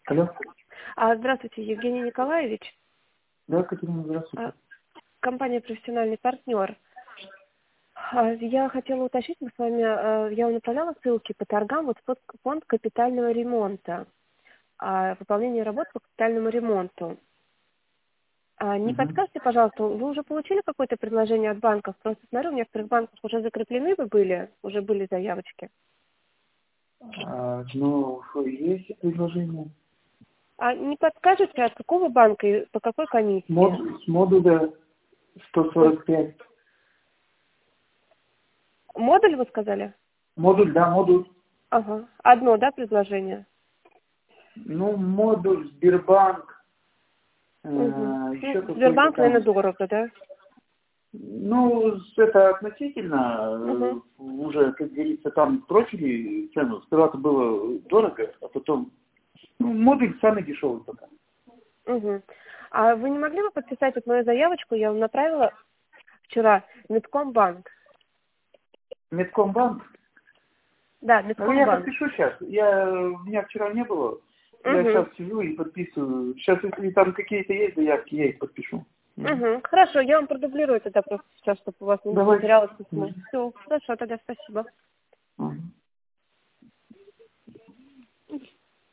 Алло. Здравствуйте, Евгений Николаевич. Да, Катерина, здравствуйте. Компания «Профессиональный партнер». Я хотела уточнить, мы с вами, я вам направляла ссылки по торгам вот в фонд капитального ремонта, выполнение работ по капитальному ремонту. Не подскажете, пожалуйста, вы уже получили какое-то предложение от банков? Просто смотрю, у некоторых банков уже закреплены уже были заявочки. Есть предложение. Не подскажете, от какого банка и по какой комиссии? С модуля 145. Модуль вы сказали? Модуль, да, модуль. Ага. Одно, да, предложение? Модуль, Сбербанк. Еще Сбербанк, наверное, дорого, да? Это относительно. Уже, как говорится, там сбросили цену. Сперва-то было дорого, а потом... модуль самый дешевый пока. А вы не могли бы подписать вот мою заявочку? Я вам направила вчера Меткомбанк. Меткомбанк? Да, Меткомбанк. Я подпишу сейчас. Меня вчера не было. Я сейчас сижу и подписываю. Сейчас, если там какие-то есть заявки, я их подпишу. Хорошо, я вам продублирую тогда просто сейчас, чтобы у вас не потерялось письмо. Все, хорошо, тогда спасибо.